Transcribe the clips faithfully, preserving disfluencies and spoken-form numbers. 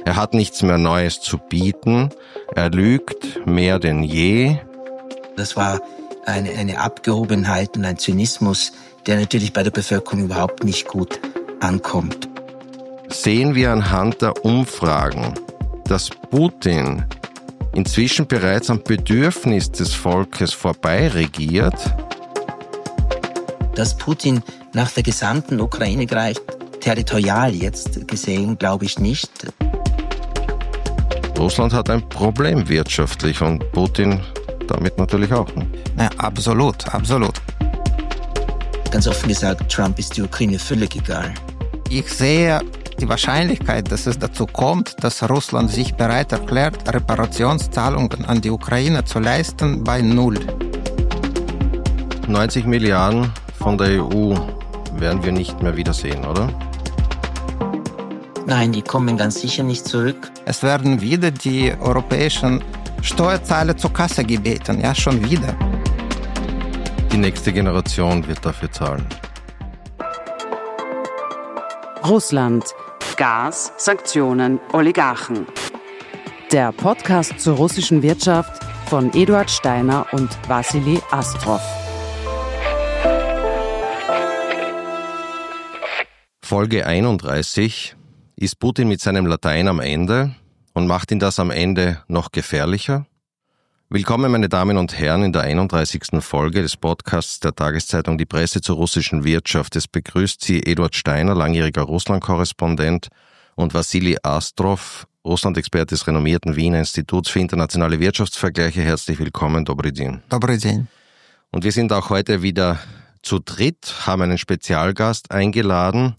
Er hat nichts mehr Neues zu bieten. Er lügt mehr denn je. Das war eine, eine Abgehobenheit und ein Zynismus, der natürlich bei der Bevölkerung überhaupt nicht gut ankommt. Sehen wir anhand der Umfragen, dass Putin inzwischen bereits am Bedürfnis des Volkes vorbei regiert? Dass Putin nach der gesamten Ukraine greift, territorial jetzt gesehen, glaube ich nicht. Russland hat ein Problem wirtschaftlich und Putin damit natürlich auch. Ja, absolut, absolut. Ganz offen gesagt, Trump ist die Ukraine völlig egal. Ich sehe die Wahrscheinlichkeit, dass es dazu kommt, dass Russland sich bereit erklärt, Reparationszahlungen an die Ukraine zu leisten, bei null. neunzig Milliarden von der E U werden wir nicht mehr wiedersehen, oder? Nein, die kommen ganz sicher nicht zurück. Es werden wieder die europäischen Steuerzahler zur Kasse gebeten, ja, schon wieder. Die nächste Generation wird dafür zahlen. Russland. Gas, Sanktionen, Oligarchen. Der Podcast zur russischen Wirtschaft von Eduard Steiner und Wassili Astrov. Folge einunddreißig. Ist Putin mit seinem Latein am Ende und macht ihn das am Ende noch gefährlicher? Willkommen, meine Damen und Herren, in der einunddreißigsten Folge des Podcasts der Tageszeitung Die Presse zur russischen Wirtschaft. Es begrüßt Sie Eduard Steiner, langjähriger Russland-Korrespondent, und Wassili Astrov, Russland-Experte des renommierten Wiener Instituts für internationale Wirtschaftsvergleiche. Herzlich willkommen, Dobry din. Dobry din. Und wir sind auch heute wieder zu dritt, haben einen Spezialgast eingeladen,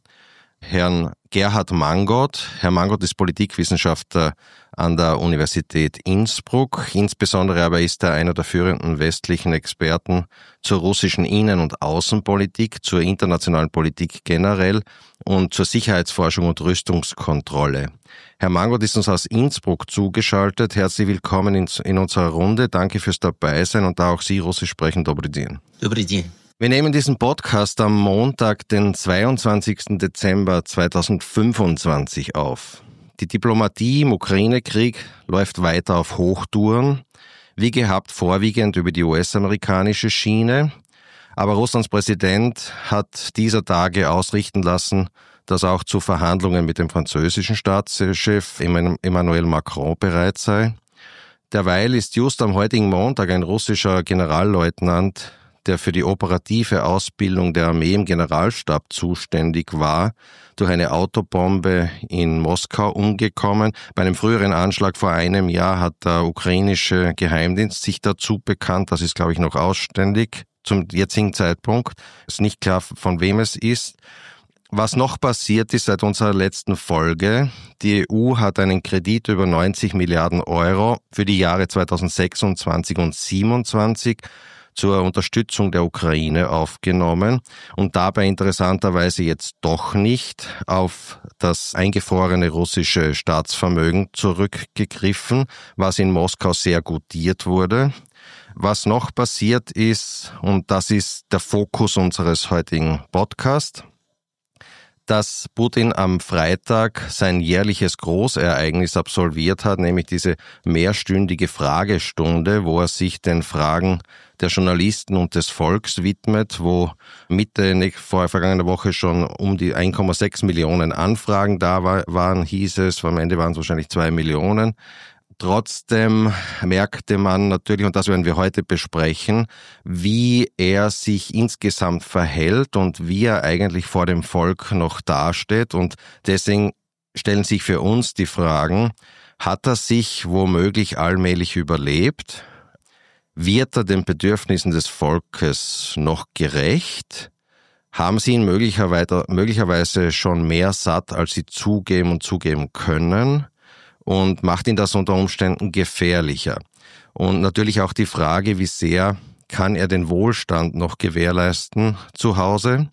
Herrn Gerhard Mangot. Herr Mangot ist Politikwissenschaftler an der Universität Innsbruck. Insbesondere aber ist er einer der führenden westlichen Experten zur russischen Innen- und Außenpolitik, zur internationalen Politik generell und zur Sicherheitsforschung und Rüstungskontrolle. Herr Mangot ist uns aus Innsbruck zugeschaltet. Herzlich willkommen in, in unserer Runde. Danke fürs Dabeisein und da auch Sie Russisch sprechen. Dobry din. Dobry din. Wir nehmen diesen Podcast am Montag, den zweiundzwanzigsten Dezember zweitausendfünfundzwanzig auf. Die Diplomatie im Ukraine-Krieg läuft weiter auf Hochtouren, wie gehabt vorwiegend über die U S-amerikanische Schiene. Aber Russlands Präsident hat dieser Tage ausrichten lassen, dass auch zu Verhandlungen mit dem französischen Staatschef Emmanuel Macron bereit sei. Derweil ist just am heutigen Montag ein russischer Generalleutnant, der für die operative Ausbildung der Armee im Generalstab zuständig war, durch eine Autobombe in Moskau umgekommen. Bei einem früheren Anschlag vor einem Jahr hat der ukrainische Geheimdienst sich dazu bekannt. Das ist, glaube ich, noch ausständig zum jetzigen Zeitpunkt. Es ist nicht klar, von wem es ist. Was noch passiert ist seit unserer letzten Folge: Die E U hat einen Kredit über neunzig Milliarden Euro für die Jahre zweitausendsechsundzwanzig und zweitausendsiebenundzwanzig zur Unterstützung der Ukraine aufgenommen und dabei interessanterweise jetzt doch nicht auf das eingefrorene russische Staatsvermögen zurückgegriffen, was in Moskau sehr gutiert wurde. Was noch passiert ist, und das ist der Fokus unseres heutigen Podcasts, dass Putin am Freitag sein jährliches Großereignis absolviert hat, nämlich diese mehrstündige Fragestunde, wo er sich den Fragen der Journalisten und des Volks widmet, wo Mitte vor vergangener Woche schon um die eins Komma sechs Millionen Anfragen da war, waren, hieß es, am Ende waren es wahrscheinlich zwei Millionen. Trotzdem merkte man natürlich, und das werden wir heute besprechen, wie er sich insgesamt verhält und wie er eigentlich vor dem Volk noch dasteht. Und deswegen stellen sich für uns die Fragen: Hat er sich womöglich allmählich überlebt? Wird er den Bedürfnissen des Volkes noch gerecht? Haben sie ihn möglicherweise, möglicherweise schon mehr satt, als sie zugeben und zugeben können? Und macht ihn das unter Umständen gefährlicher? Und natürlich auch die Frage, wie sehr kann er den Wohlstand noch gewährleisten zu Hause?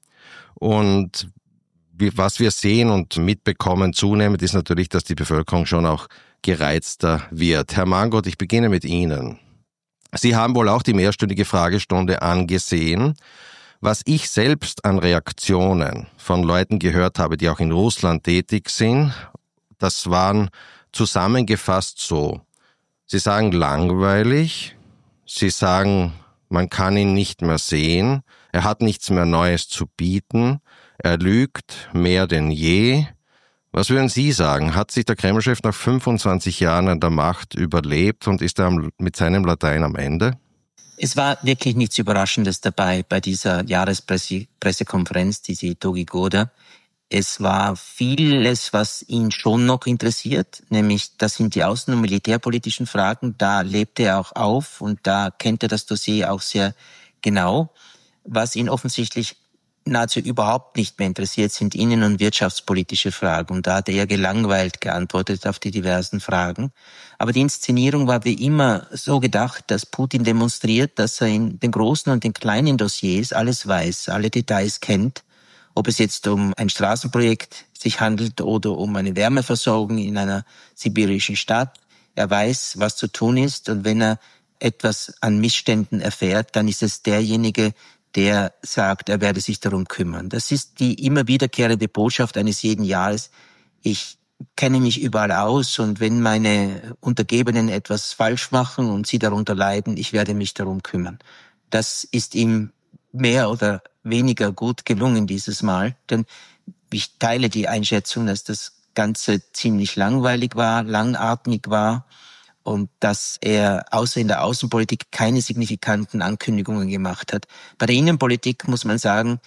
Und was wir sehen und mitbekommen zunehmend ist natürlich, dass die Bevölkerung schon auch gereizter wird. Herr Mangot, ich beginne mit Ihnen. Sie haben wohl auch die mehrstündige Fragestunde angesehen. Was ich selbst an Reaktionen von Leuten gehört habe, die auch in Russland tätig sind, das waren zusammengefasst so. Sie sagen langweilig, Sie sagen, man kann ihn nicht mehr sehen, er hat nichts mehr Neues zu bieten, er lügt mehr denn je. Was würden Sie sagen? Hat sich der Kreml-Chef nach fünfundzwanzig Jahren an der Macht überlebt und ist er mit seinem Latein am Ende? Es war wirklich nichts Überraschendes dabei bei dieser Jahrespressekonferenz, diese Togi Goda. Es war vieles, was ihn schon noch interessiert, nämlich das sind die außen- und militärpolitischen Fragen. Da lebte er auch auf und da kennt er das Dossier auch sehr genau. Was ihn offensichtlich nahezu überhaupt nicht mehr interessiert, sind innen- und wirtschaftspolitische Fragen. Und da hat er gelangweilt geantwortet auf die diversen Fragen. Aber die Inszenierung war wie immer so gedacht, dass Putin demonstriert, dass er in den großen und den kleinen Dossiers alles weiß, alle Details kennt. Ob es jetzt um ein Straßenprojekt sich handelt oder um eine Wärmeversorgung in einer sibirischen Stadt. Er weiß, was zu tun ist. Und wenn er etwas an Missständen erfährt, dann ist es derjenige, der sagt, er werde sich darum kümmern. Das ist die immer wiederkehrende Botschaft eines jeden Jahres. Ich kenne mich überall aus und wenn meine Untergebenen etwas falsch machen und sie darunter leiden, ich werde mich darum kümmern. Das ist ihm mehr oder weniger gut gelungen dieses Mal, denn ich teile die Einschätzung, dass das Ganze ziemlich langweilig war, langatmig war und dass er außer in der Außenpolitik keine signifikanten Ankündigungen gemacht hat. Bei der Innenpolitik muss man sagen,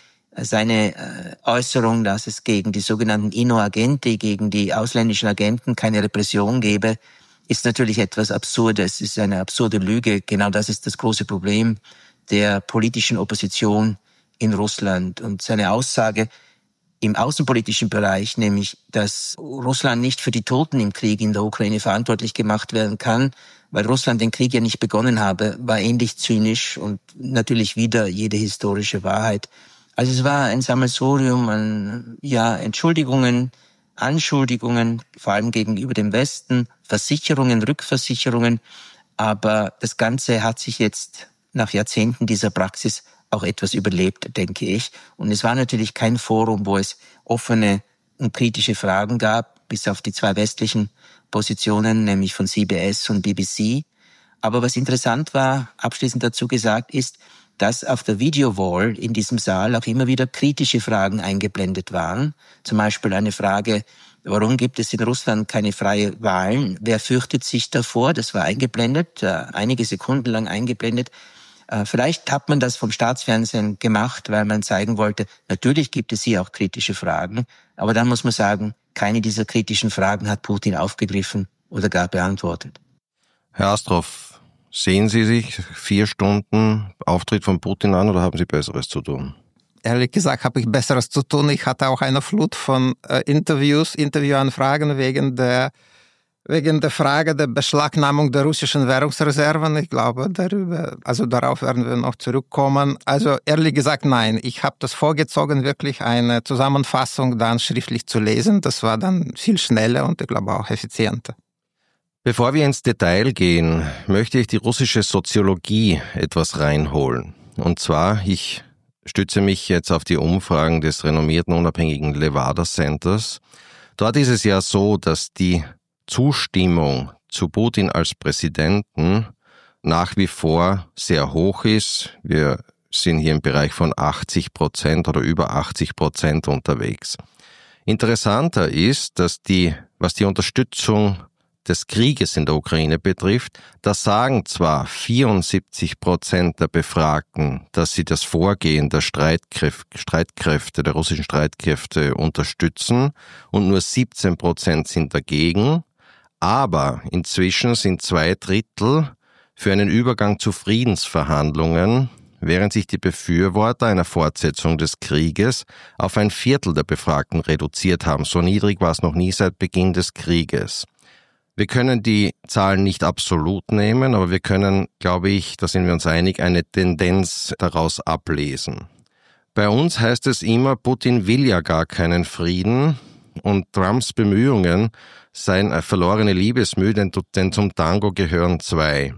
seine Äußerung, dass es gegen die sogenannten Innoagenti, gegen die ausländischen Agenten keine Repression gebe, ist natürlich etwas Absurdes. Es ist eine absurde Lüge. Genau das ist das große Problem der politischen Opposition in Russland. Und seine Aussage im außenpolitischen Bereich, nämlich, dass Russland nicht für die Toten im Krieg in der Ukraine verantwortlich gemacht werden kann, weil Russland den Krieg ja nicht begonnen habe, war ähnlich zynisch und natürlich wieder jede historische Wahrheit. Also es war ein Sammelsurium an ja, Entschuldigungen, Anschuldigungen, vor allem gegenüber dem Westen, Versicherungen, Rückversicherungen. Aber das Ganze hat sich jetzt nach Jahrzehnten dieser Praxis auch etwas überlebt, denke ich. Und es war natürlich kein Forum, wo es offene und kritische Fragen gab, bis auf die zwei westlichen Positionen, nämlich von C B S und B B C. Aber was interessant war, abschließend dazu gesagt, ist, dass auf der Video-Wall in diesem Saal auch immer wieder kritische Fragen eingeblendet waren. Zum Beispiel eine Frage, warum gibt es in Russland keine freie Wahlen? Wer fürchtet sich davor? Das war eingeblendet, einige Sekunden lang eingeblendet. Vielleicht hat man das vom Staatsfernsehen gemacht, weil man zeigen wollte, natürlich gibt es hier auch kritische Fragen. Aber dann muss man sagen, keine dieser kritischen Fragen hat Putin aufgegriffen oder gar beantwortet. Herr Astroff, sehen Sie sich vier Stunden Auftritt von Putin an oder haben Sie Besseres zu tun? Ehrlich gesagt habe ich Besseres zu tun. Ich hatte auch eine Flut von äh, Interviews, Interviewanfragen wegen der Wegen der Frage der Beschlagnahmung der russischen Währungsreserven. Ich glaube, darüber, also darauf werden wir noch zurückkommen. Also ehrlich gesagt, nein. Ich habe das vorgezogen, wirklich eine Zusammenfassung dann schriftlich zu lesen. Das war dann viel schneller und ich glaube auch effizienter. Bevor wir ins Detail gehen, möchte ich die russische Soziologie etwas reinholen. Und zwar, ich stütze mich jetzt auf die Umfragen des renommierten unabhängigen Levada Centers. Dort ist es ja so, dass die Zustimmung zu Putin als Präsidenten nach wie vor sehr hoch ist. Wir sind hier im Bereich von achtzig Prozent oder über achtzig Prozent unterwegs. Interessanter ist, dass die, was die Unterstützung des Krieges in der Ukraine betrifft, da sagen zwar vierundsiebzig Prozent der Befragten, dass sie das Vorgehen der Streitkräfte, Streitkräfte, der russischen Streitkräfte unterstützen und nur siebzehn Prozent sind dagegen. Aber inzwischen sind zwei Drittel für einen Übergang zu Friedensverhandlungen, während sich die Befürworter einer Fortsetzung des Krieges auf ein Viertel der Befragten reduziert haben. So niedrig war es noch nie seit Beginn des Krieges. Wir können die Zahlen nicht absolut nehmen, aber wir können, glaube ich, da sind wir uns einig, eine Tendenz daraus ablesen. Bei uns heißt es immer, Putin will ja gar keinen Frieden und Trumps Bemühungen seien eine verlorene Liebesmüh, denn zum Tango gehören zwei.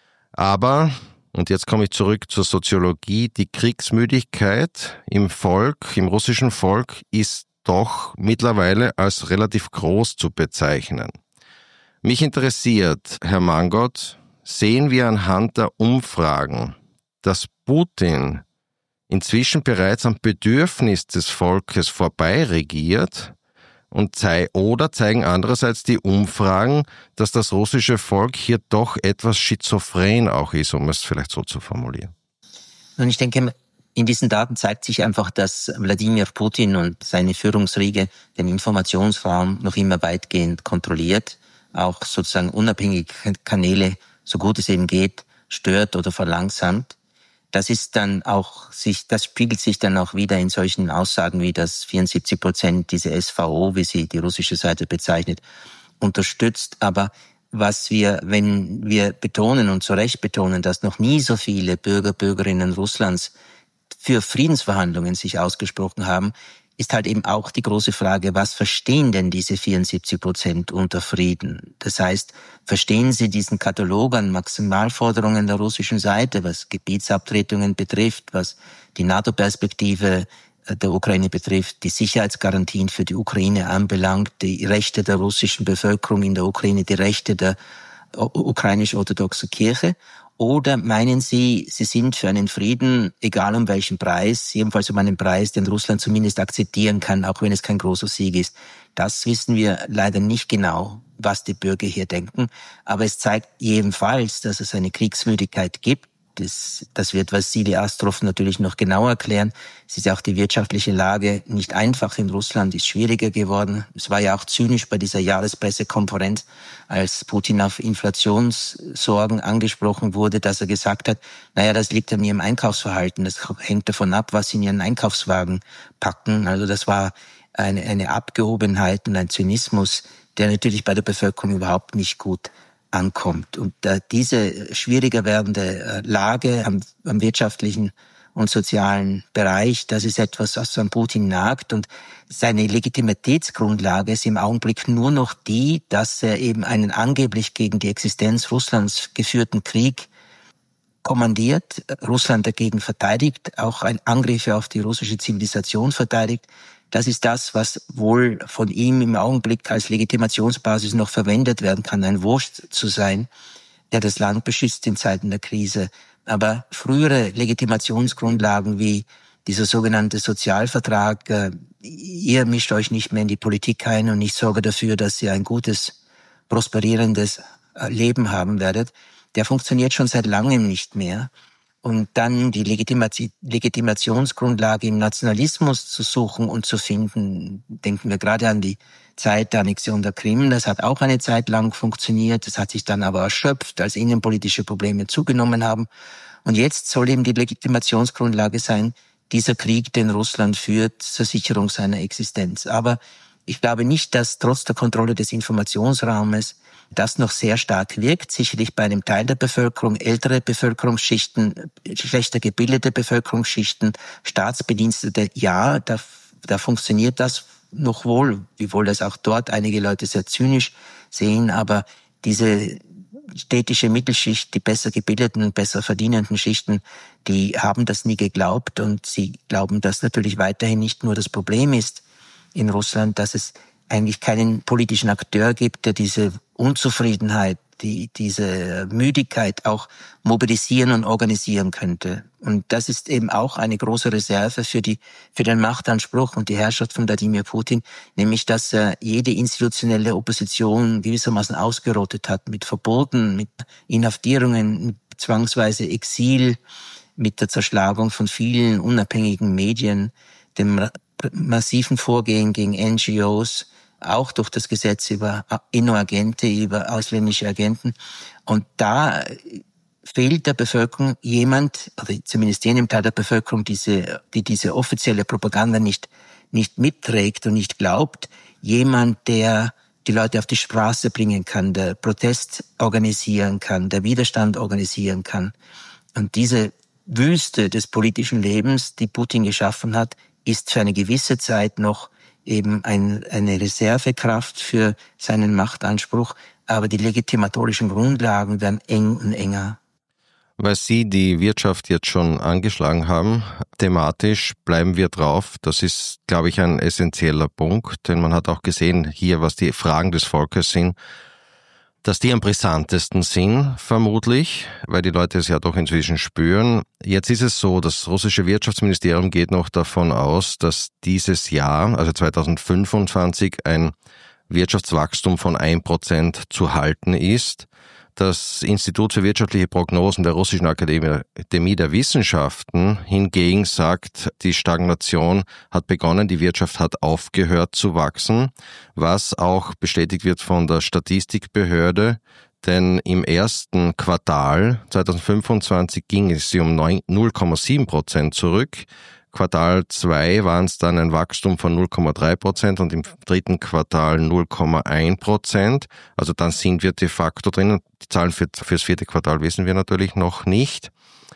Aber, und jetzt komme ich zurück zur Soziologie, die Kriegsmüdigkeit im Volk, im russischen Volk, ist doch mittlerweile als relativ groß zu bezeichnen. Mich interessiert, Herr Mangold, sehen wir anhand der Umfragen, dass Putin inzwischen bereits am Bedürfnis des Volkes vorbei regiert und zei- oder zeigen andererseits die Umfragen, dass das russische Volk hier doch etwas schizophren auch ist, um es vielleicht so zu formulieren? Und ich denke, in diesen Daten zeigt sich einfach, dass Wladimir Putin und seine Führungsriege den Informationsraum noch immer weitgehend kontrolliert, auch sozusagen unabhängige Kanäle, so gut es eben geht, stört oder verlangsamt. Das ist dann auch sich, das spiegelt sich dann auch wieder in solchen Aussagen wie, dass vierundsiebzig Prozent diese S V O, wie sie die russische Seite bezeichnet, unterstützt. Aber was wir, wenn wir betonen und zu Recht betonen, dass noch nie so viele Bürger, Bürgerinnen Russlands für Friedensverhandlungen sich ausgesprochen haben, ist halt eben auch die große Frage, was verstehen denn diese vierundsiebzig Prozent unter Frieden? Das heißt, verstehen sie diesen Katalog an Maximalforderungen der russischen Seite, was Gebietsabtretungen betrifft, was die NATO-Perspektive der Ukraine betrifft, die Sicherheitsgarantien für die Ukraine anbelangt, die Rechte der russischen Bevölkerung in der Ukraine, die Rechte der ukrainisch-orthodoxen Kirche? Oder meinen Sie, Sie sind für einen Frieden, egal um welchen Preis, jedenfalls um einen Preis, den Russland zumindest akzeptieren kann, auch wenn es kein großer Sieg ist? Das wissen wir leider nicht genau, was die Bürger hier denken. Aber es zeigt jedenfalls, dass es eine Kriegsmüdigkeit gibt. Das, das wird Wassili Astrov natürlich noch genauer erklären. Es ist auch die wirtschaftliche Lage nicht einfach in Russland, ist schwieriger geworden. Es war ja auch zynisch bei dieser Jahrespressekonferenz, als Putin auf Inflationssorgen angesprochen wurde, dass er gesagt hat, naja, das liegt an ihrem Einkaufsverhalten, das hängt davon ab, was sie in ihren Einkaufswagen packen. Also das war eine, eine Abgehobenheit und ein Zynismus, der natürlich bei der Bevölkerung überhaupt nicht gut ankommt. Und äh, diese schwieriger werdende äh, Lage am, am wirtschaftlichen und sozialen Bereich, das ist etwas, was an Putin nagt. Und seine Legitimitätsgrundlage ist im Augenblick nur noch die, dass er eben einen angeblich gegen die Existenz Russlands geführten Krieg kommandiert, Russland dagegen verteidigt, auch ein Angriffe auf die russische Zivilisation verteidigt. Das ist das, was wohl von ihm im Augenblick als Legitimationsbasis noch verwendet werden kann, ein Wurst zu sein, der das Land beschützt in Zeiten der Krise. Aber frühere Legitimationsgrundlagen wie dieser sogenannte Sozialvertrag, äh, ihr mischt euch nicht mehr in die Politik ein und ich sorge dafür, dass ihr ein gutes, prosperierendes Leben haben werdet, der funktioniert schon seit langem nicht mehr. Und dann die Legitimati- Legitimationsgrundlage im Nationalismus zu suchen und zu finden, denken wir gerade an die Zeit der Annexion der Krim. Das hat auch eine Zeit lang funktioniert. Das hat sich dann aber erschöpft, als innenpolitische Probleme zugenommen haben. Und jetzt soll eben die Legitimationsgrundlage sein, dieser Krieg, den Russland führt, zur Sicherung seiner Existenz. Aber ich glaube nicht, dass trotz der Kontrolle des Informationsraumes das noch sehr stark wirkt. Sicherlich bei einem Teil der Bevölkerung, ältere Bevölkerungsschichten, schlechter gebildete Bevölkerungsschichten, Staatsbedienstete, ja, da, da funktioniert das noch wohl, wiewohl das auch dort einige Leute sehr zynisch sehen. Aber diese städtische Mittelschicht, die besser gebildeten und besser verdienenden Schichten, die haben das nie geglaubt und sie glauben, dass natürlich weiterhin nicht nur das Problem ist in Russland, dass es eigentlich keinen politischen Akteur gibt, der diese Unzufriedenheit, die, diese Müdigkeit auch mobilisieren und organisieren könnte. Und das ist eben auch eine große Reserve für die, für den Machtanspruch und die Herrschaft von Wladimir Putin, nämlich, dass er jede institutionelle Opposition gewissermaßen ausgerottet hat, mit Verboten, mit Inhaftierungen, mit zwangsweise Exil, mit der Zerschlagung von vielen unabhängigen Medien, dem massiven Vorgehen gegen N G Os, auch durch das Gesetz über Innoagente, über ausländische Agenten. Und da fehlt der Bevölkerung jemand, oder zumindest jenem Teil der Bevölkerung, diese, die diese offizielle Propaganda nicht, nicht mitträgt und nicht glaubt, jemand, der die Leute auf die Straße bringen kann, der Protest organisieren kann, der Widerstand organisieren kann. Und diese Wüste des politischen Lebens, die Putin geschaffen hat, ist für eine gewisse Zeit noch eben ein, eine Reservekraft für seinen Machtanspruch, aber die legitimatorischen Grundlagen werden eng und enger. Weil Sie die Wirtschaft jetzt schon angeschlagen haben, thematisch bleiben wir drauf. Das ist, glaube ich, ein essentieller Punkt, denn man hat auch gesehen hier, was die Fragen des Volkes sind. dass die am brisantesten sind, vermutlich, weil die Leute es ja doch inzwischen spüren. Jetzt ist es so, das russische Wirtschaftsministerium geht noch davon aus, dass dieses Jahr, also zweitausendfünfundzwanzig, ein Wirtschaftswachstum von ein Prozent zu halten ist. Das Institut für wirtschaftliche Prognosen der Russischen Akademie der Wissenschaften hingegen sagt, die Stagnation hat begonnen, die Wirtschaft hat aufgehört zu wachsen, was auch bestätigt wird von der Statistikbehörde, denn im ersten Quartal zweitausendfünfundzwanzig ging es um null Komma sieben Prozent zurück. Quartal zwei waren es dann ein Wachstum von null Komma drei Prozent und im dritten Quartal null Komma eins Prozent. Also dann sind wir de facto drin. Die Zahlen für, fürs vierte Quartal wissen wir natürlich noch nicht.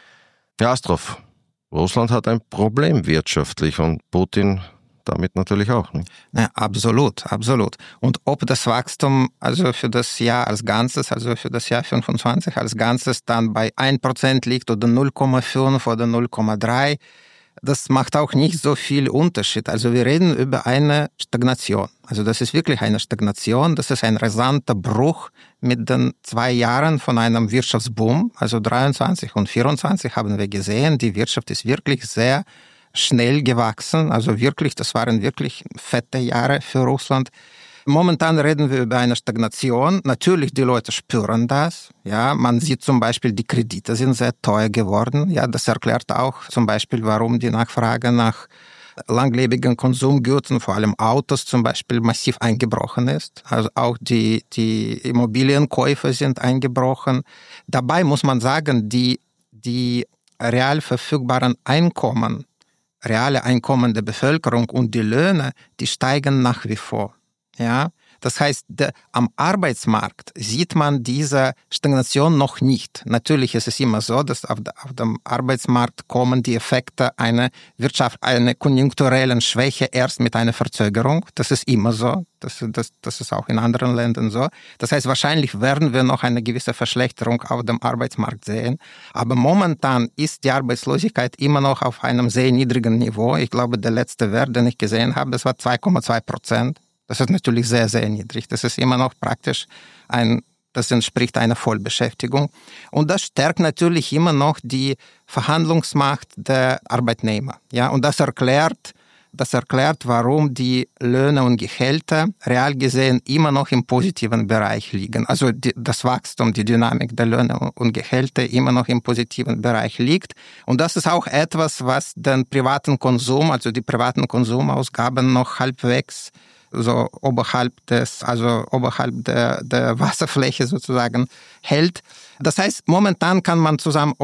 Ja, Astrov, Russland hat ein Problem wirtschaftlich und Putin damit natürlich auch. Ne? Ja, absolut, absolut. Und ob das Wachstum also für das Jahr als Ganzes, also für das Jahr fünfundzwanzig als Ganzes dann bei ein Prozent liegt oder null Komma fünf oder null Komma drei, das macht auch nicht so viel Unterschied. Also wir reden über eine Stagnation. Also das ist wirklich eine Stagnation. Das ist ein rasanter Bruch mit den zwei Jahren von einem Wirtschaftsboom. Also dreiundzwanzig und vierundzwanzig haben wir gesehen, die Wirtschaft ist wirklich sehr schnell gewachsen. Also wirklich, das waren wirklich fette Jahre für Russland. Momentan reden wir über eine Stagnation. Natürlich, die Leute spüren das. Ja, man sieht zum Beispiel, die Kredite sind sehr teuer geworden. Ja, das erklärt auch zum Beispiel, warum die Nachfrage nach langlebigen Konsumgütern, vor allem Autos zum Beispiel, massiv eingebrochen ist. Also auch die, die Immobilienkäufe sind eingebrochen. Dabei muss man sagen, die, die real verfügbaren Einkommen, reale Einkommen der Bevölkerung und die Löhne, die steigen nach wie vor. Ja, das heißt, der, am Arbeitsmarkt sieht man diese Stagnation noch nicht. Natürlich ist es immer so, dass auf, auf dem Arbeitsmarkt kommen die Effekte einer Wirtschaft, einer konjunkturellen Schwäche erst mit einer Verzögerung. Das ist immer so. Das, das, das ist auch in anderen Ländern so. Das heißt, wahrscheinlich werden wir noch eine gewisse Verschlechterung auf dem Arbeitsmarkt sehen. Aber momentan ist die Arbeitslosigkeit immer noch auf einem sehr niedrigen Niveau. Ich glaube, der letzte Wert, den ich gesehen habe, das war zwei Komma zwei Prozent. Das ist natürlich sehr, sehr niedrig. Das ist immer noch praktisch ein, das entspricht einer Vollbeschäftigung. Und das stärkt natürlich immer noch die Verhandlungsmacht der Arbeitnehmer. Ja, und das erklärt, das erklärt, warum die Löhne und Gehälter real gesehen immer noch im positiven Bereich liegen. Also die, das Wachstum, die Dynamik der Löhne und Gehälter immer noch im positiven Bereich liegt. Und das ist auch etwas, was den privaten Konsum, also die privaten Konsumausgaben noch halbwegs so oberhalb des, also oberhalb der, der Wasserfläche sozusagen hält. Das heißt, momentan kann man zusammen,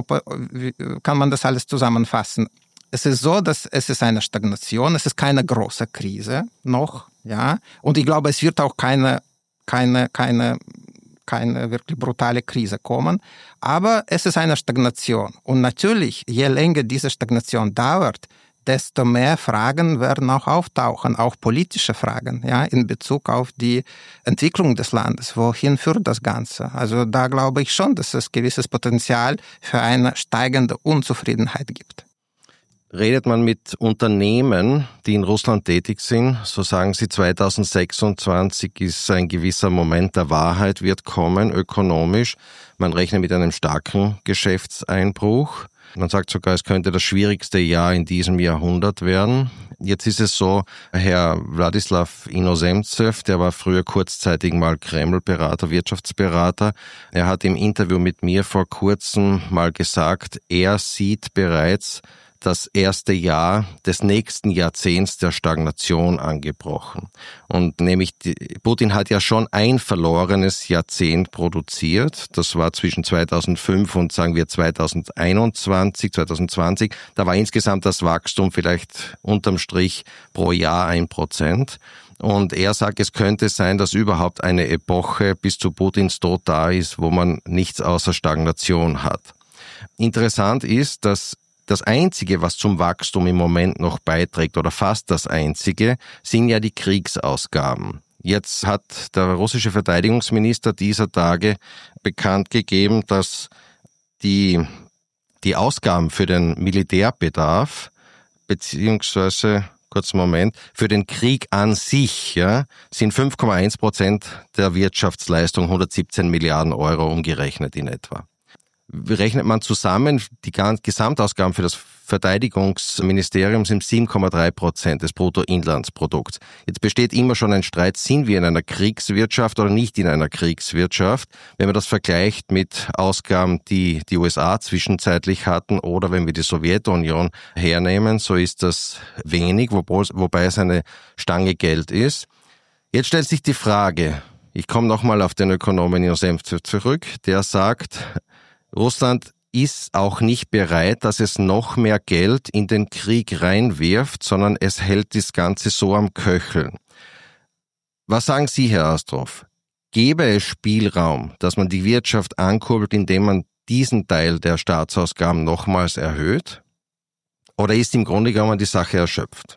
kann man das alles zusammenfassen. Es ist so, dass es ist eine Stagnation, es ist keine große Krise noch, ja. Und ich glaube, es wird auch keine, keine, keine, keine wirklich brutale Krise kommen. Aber es ist eine Stagnation. Und natürlich, je länger diese Stagnation dauert, desto mehr Fragen werden auch auftauchen, auch politische Fragen, ja, in Bezug auf die Entwicklung des Landes. Wohin führt das Ganze? Also da glaube ich schon, dass es gewisses Potenzial für eine steigende Unzufriedenheit gibt. Redet man mit Unternehmen, die in Russland tätig sind, so sagen sie, zweitausendsechsundzwanzig ist ein gewisser Moment der Wahrheit, wird kommen, ökonomisch. Man rechnet mit einem starken Geschäftseinbruch. Man sagt sogar, es könnte das schwierigste Jahr in diesem Jahrhundert werden. Jetzt ist es so, Herr Wladislaw Inozemtsev, der war früher kurzzeitig mal Kreml-Berater, Wirtschaftsberater. Er hat im Interview mit mir vor kurzem mal gesagt, er sieht bereits das erste Jahr des nächsten Jahrzehnts der Stagnation angebrochen. Und nämlich, die, Putin hat ja schon ein verlorenes Jahrzehnt produziert. Das war zwischen zweitausendfünf und sagen wir zweitausendeinundzwanzig, zweitausendzwanzig. Da war insgesamt das Wachstum vielleicht unterm Strich pro Jahr ein Prozent. Und er sagt, es könnte sein, dass überhaupt eine Epoche bis zu Putins Tod da ist, wo man nichts außer Stagnation hat. Interessant ist, dass das Einzige, was zum Wachstum im Moment noch beiträgt, oder fast das Einzige, sind ja die Kriegsausgaben. Jetzt hat der russische Verteidigungsminister dieser Tage bekannt gegeben, dass die, die Ausgaben für den Militärbedarf beziehungsweise kurzen Moment, für den Krieg an sich, ja, sind fünf Komma eins Prozent der Wirtschaftsleistung, hundertsiebzehn Milliarden Euro umgerechnet in etwa. Rechnet man zusammen, die Gesamtausgaben für das Verteidigungsministerium sind sieben Komma drei Prozent des Bruttoinlandsprodukts. Jetzt besteht immer schon ein Streit, sind wir in einer Kriegswirtschaft oder nicht in einer Kriegswirtschaft? Wenn man das vergleicht mit Ausgaben, die die U S A zwischenzeitlich hatten oder wenn wir die Sowjetunion hernehmen, so ist das wenig, wobei es eine Stange Geld ist. Jetzt stellt sich die Frage, ich komme nochmal auf den Ökonomen Josef zurück, der sagt, Russland ist auch nicht bereit, dass es noch mehr Geld in den Krieg reinwirft, sondern es hält das Ganze so am Köcheln. Was sagen Sie, Herr Astroff? Gäbe es Spielraum, dass man die Wirtschaft ankurbelt, indem man diesen Teil der Staatsausgaben nochmals erhöht? Oder ist im Grunde genommen die Sache erschöpft?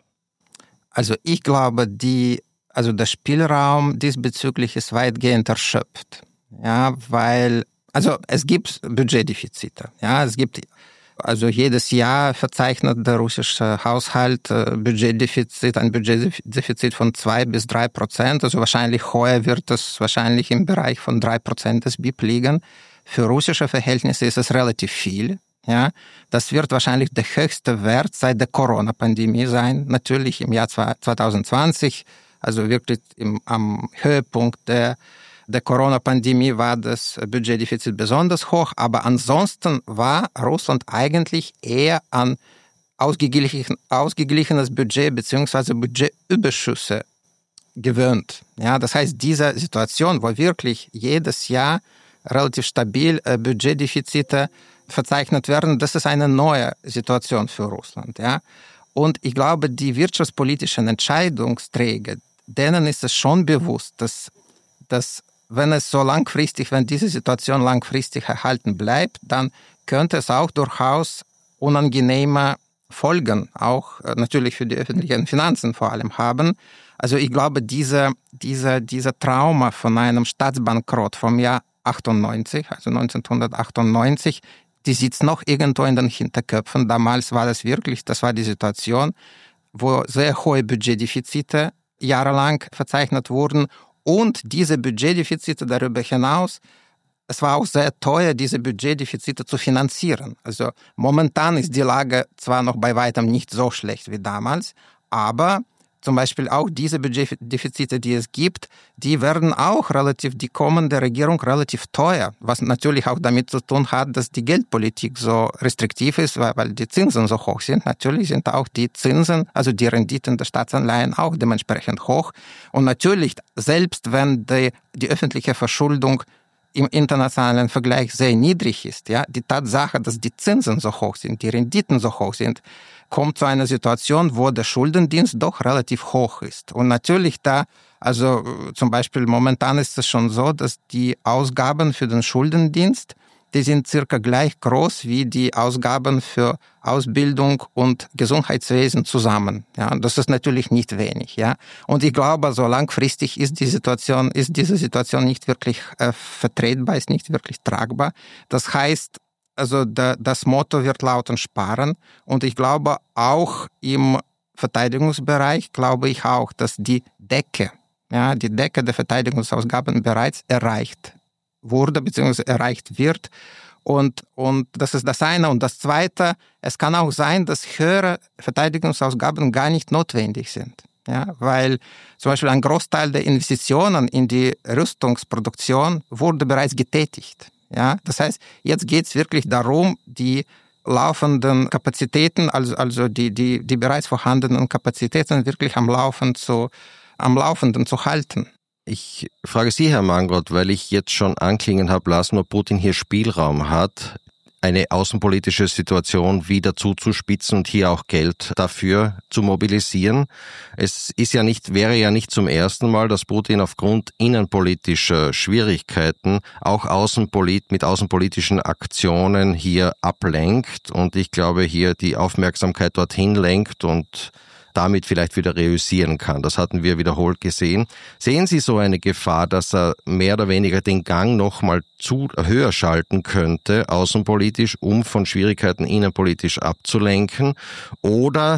Also ich glaube, die, also der Spielraum diesbezüglich ist weitgehend erschöpft. Ja, weil Also es gibt Budgetdefizite. Ja, es gibt also jedes Jahr verzeichnet der russische Haushalt äh, Budgetdefizit, ein Budgetdefizit von zwei bis drei Prozent. Also wahrscheinlich heuer wird es wahrscheinlich im Bereich von drei Prozent des B I P liegen. Für russische Verhältnisse ist es relativ viel. Ja, das wird wahrscheinlich der höchste Wert seit der Corona-Pandemie sein. Natürlich im Jahr zwanzig zwanzig, also wirklich im, am Höhepunkt der Der Corona-Pandemie war das Budgetdefizit besonders hoch, aber ansonsten war Russland eigentlich eher an ausgeglichen, ausgeglichenes Budget bzw. Budgetüberschüsse gewöhnt. Ja, das heißt, diese Situation, wo wirklich jedes Jahr relativ stabil äh, Budgetdefizite verzeichnet werden, das ist eine neue Situation für Russland. Ja, und ich glaube, die wirtschaftspolitischen Entscheidungsträger, denen ist es schon bewusst, dass dass wenn es so langfristig, wenn diese Situation langfristig erhalten bleibt, dann könnte es auch durchaus unangenehme Folgen, auch natürlich für die öffentlichen Finanzen vor allem haben. Also ich glaube, diese, diese, diese Trauma von einem Staatsbankrott vom Jahr achtundneunzig, also neunzehnhundertachtundneunzig, die sitzt noch irgendwo in den Hinterköpfen. Damals war das wirklich, das war die Situation, wo sehr hohe Budgetdefizite jahrelang verzeichnet wurden. Und diese Budgetdefizite darüber hinaus, es war auch sehr teuer, diese Budgetdefizite zu finanzieren. Also momentan ist die Lage zwar noch bei weitem nicht so schlecht wie damals, aber zum Beispiel auch diese Budgetdefizite, die es gibt, die werden auch relativ, die kommende Regierung relativ teuer, was natürlich auch damit zu tun hat, dass die Geldpolitik so restriktiv ist, weil, weil die Zinsen so hoch sind. Natürlich sind auch die Zinsen, also die Renditen der Staatsanleihen auch dementsprechend hoch. Und natürlich, selbst wenn die, die öffentliche Verschuldung im internationalen Vergleich sehr niedrig ist, ja, die Tatsache, dass die Zinsen so hoch sind, die Renditen so hoch sind, kommt zu einer Situation, wo der Schuldendienst doch relativ hoch ist. Und natürlich da, also zum Beispiel momentan ist es schon so, dass die Ausgaben für den Schuldendienst, die sind circa gleich groß wie die Ausgaben für Ausbildung und Gesundheitswesen zusammen. Ja, das ist natürlich nicht wenig. Ja, und ich glaube, so langfristig ist die Situation, ist diese Situation nicht wirklich äh, vertretbar, ist nicht wirklich tragbar. Das heißt, also da, das Motto wird lauten Sparen. Und ich glaube auch im Verteidigungsbereich, glaube ich auch, dass die Decke, ja, die Decke der Verteidigungsausgaben bereits erreicht wurde bzw. erreicht wird. Und, und das ist das eine. Und das zweite, es kann auch sein, dass höhere Verteidigungsausgaben gar nicht notwendig sind. Ja, weil zum Beispiel ein Großteil der Investitionen in die Rüstungsproduktion wurde bereits getätigt. Ja, das heißt, jetzt geht es wirklich darum, die laufenden Kapazitäten, also, also die, die, die bereits vorhandenen Kapazitäten wirklich am Laufen zu, am Laufenden zu halten. Ich frage Sie, Herr Mangold, weil ich jetzt schon anklingen habe lassen, ob Putin hier Spielraum hat, eine außenpolitische Situation wieder zuzuspitzen und hier auch Geld dafür zu mobilisieren. Es ist ja nicht, wäre ja nicht zum ersten Mal, dass Putin aufgrund innenpolitischer Schwierigkeiten auch außenpolit, mit außenpolitischen Aktionen hier ablenkt und ich glaube hier die Aufmerksamkeit dorthin lenkt und damit vielleicht wieder reüssieren kann. Das hatten wir wiederholt gesehen. Sehen Sie so eine Gefahr, dass er mehr oder weniger den Gang nochmal zu höher schalten könnte, außenpolitisch, um von Schwierigkeiten innenpolitisch abzulenken? Oder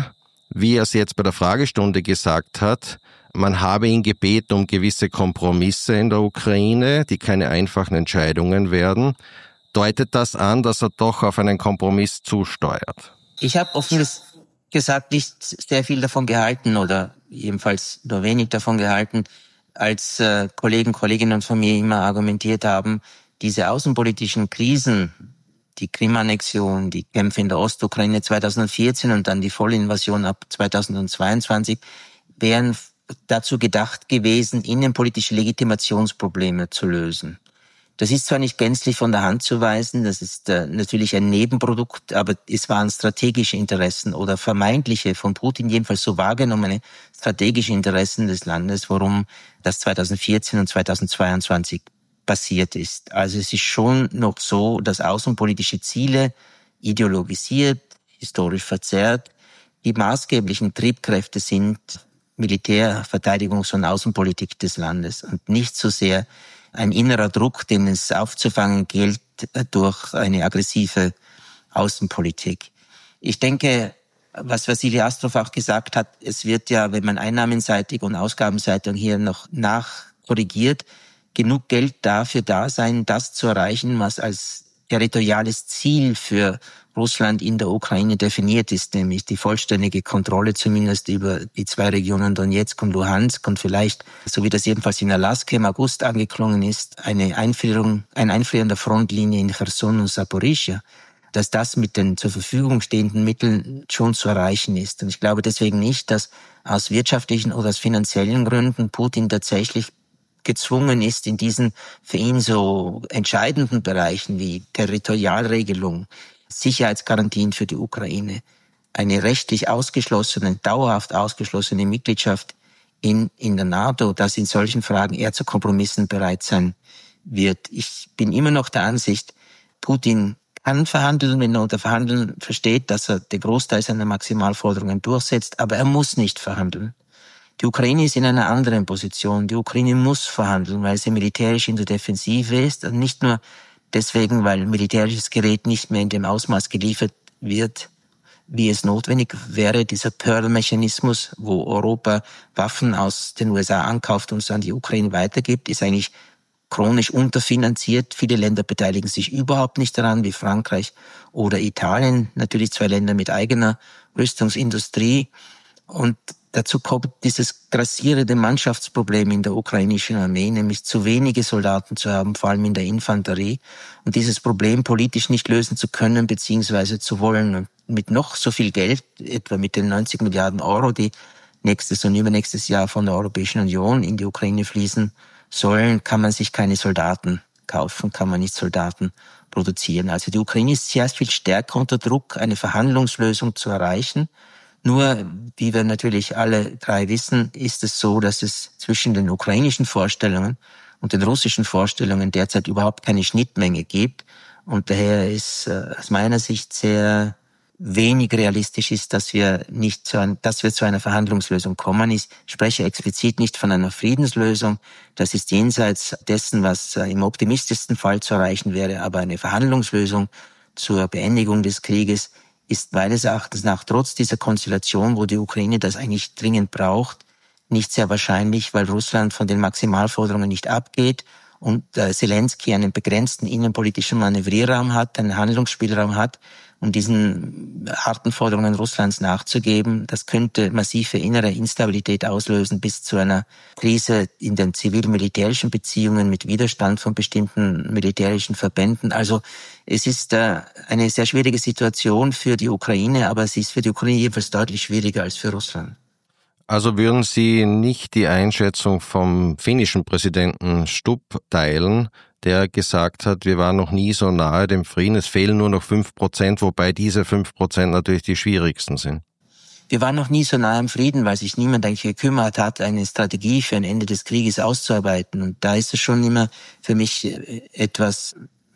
wie er es jetzt bei der Fragestunde gesagt hat, man habe ihn gebeten um gewisse Kompromisse in der Ukraine, die keine einfachen Entscheidungen werden. Deutet das an, dass er doch auf einen Kompromiss zusteuert? Ich habe offen gesagt nicht sehr viel davon gehalten oder jedenfalls nur wenig davon gehalten, als äh, Kollegen, Kolleginnen von mir immer argumentiert haben, diese außenpolitischen Krisen, die Krim-Annexion, die Kämpfe in der Ostukraine zweitausendvierzehn und dann die Vollinvasion ab zweitausendzweiundzwanzig, wären dazu gedacht gewesen, innenpolitische Legitimationsprobleme zu lösen. Das ist zwar nicht gänzlich von der Hand zu weisen, das ist äh, natürlich ein Nebenprodukt, aber es waren strategische Interessen oder vermeintliche, von Putin jedenfalls so wahrgenommene strategische Interessen des Landes, warum das zweitausendvierzehn und zweitausendzweiundzwanzig passiert ist. Also es ist schon noch so, dass außenpolitische Ziele ideologisiert, historisch verzerrt, die maßgeblichen Triebkräfte sind Militär-, Verteidigungs- und Außenpolitik des Landes und nicht so sehr ein innerer Druck, den es aufzufangen gilt durch eine aggressive Außenpolitik. Ich denke, was Wassili Astrov auch gesagt hat, es wird ja, wenn man einnahmenseitig und ausgabenseitig hier noch nachkorrigiert, genug Geld dafür da sein, das zu erreichen, was als territoriales Ziel für Russland in der Ukraine definiert ist, nämlich die vollständige Kontrolle zumindest über die zwei Regionen Donetsk und Luhansk und vielleicht, so wie das jedenfalls in Alaska im August angeklungen ist, eine Einfrierung, ein Einfrieren der Frontlinie in Cherson und Saporischschja, dass das mit den zur Verfügung stehenden Mitteln schon zu erreichen ist. Und ich glaube deswegen nicht, dass aus wirtschaftlichen oder aus finanziellen Gründen Putin tatsächlich gezwungen ist, in diesen für ihn so entscheidenden Bereichen wie Territorialregelung, Sicherheitsgarantien für die Ukraine, eine rechtlich ausgeschlossene, dauerhaft ausgeschlossene Mitgliedschaft in, in der NATO, dass in solchen Fragen er zu Kompromissen bereit sein wird. Ich bin immer noch der Ansicht, Putin kann verhandeln, wenn er unter Verhandeln versteht, dass er den Großteil seiner Maximalforderungen durchsetzt, aber er muss nicht verhandeln. Die Ukraine ist in einer anderen Position. Die Ukraine muss verhandeln, weil sie militärisch in der Defensive ist und nicht nur deswegen, weil militärisches Gerät nicht mehr in dem Ausmaß geliefert wird, wie es notwendig wäre. Dieser Pearl-Mechanismus, wo Europa Waffen aus den U S A ankauft und es an die Ukraine weitergibt, ist eigentlich chronisch unterfinanziert. Viele Länder beteiligen sich überhaupt nicht daran, wie Frankreich oder Italien. Natürlich zwei Länder mit eigener Rüstungsindustrie. Und dazu kommt dieses grassierende Mannschaftsproblem in der ukrainischen Armee, nämlich zu wenige Soldaten zu haben, vor allem in der Infanterie, und dieses Problem politisch nicht lösen zu können bzw. zu wollen. Und mit noch so viel Geld, etwa mit den neunzig Milliarden Euro, die nächstes und übernächstes Jahr von der Europäischen Union in die Ukraine fließen sollen, kann man sich keine Soldaten kaufen, kann man nicht Soldaten produzieren. Also die Ukraine ist sehr viel stärker unter Druck, eine Verhandlungslösung zu erreichen. Nur, wie wir natürlich alle drei wissen, ist es so, dass es zwischen den ukrainischen Vorstellungen und den russischen Vorstellungen derzeit überhaupt keine Schnittmenge gibt. Und daher ist äh, aus meiner Sicht sehr wenig realistisch ist, dass wir nicht zu ein, dass wir zu einer Verhandlungslösung kommen. Ich spreche explizit nicht von einer Friedenslösung. Das ist jenseits dessen, was äh, im optimistischsten Fall zu erreichen wäre. Aber eine Verhandlungslösung zur Beendigung des Krieges ist meines Erachtens nach trotz dieser Konstellation, wo die Ukraine das eigentlich dringend braucht, nicht sehr wahrscheinlich, weil Russland von den Maximalforderungen nicht abgeht und äh, Zelensky einen begrenzten innenpolitischen Manövrierraum hat, einen Handlungsspielraum hat, um diesen harten Forderungen Russlands nachzugeben. Das könnte massive innere Instabilität auslösen bis zu einer Krise in den zivil-militärischen Beziehungen mit Widerstand von bestimmten militärischen Verbänden. Also es ist äh, eine sehr schwierige Situation für die Ukraine, aber es ist für die Ukraine jedenfalls deutlich schwieriger als für Russland. Also würden Sie nicht die Einschätzung vom finnischen Präsidenten Stubb teilen, der gesagt hat, wir waren noch nie so nahe dem Frieden, es fehlen nur noch fünf Prozent, wobei diese fünf Prozent natürlich die schwierigsten sind? Wir waren noch nie so nahe am Frieden, weil sich niemand eigentlich gekümmert hat, eine Strategie für ein Ende des Krieges auszuarbeiten. Und da ist es schon immer für mich etwas,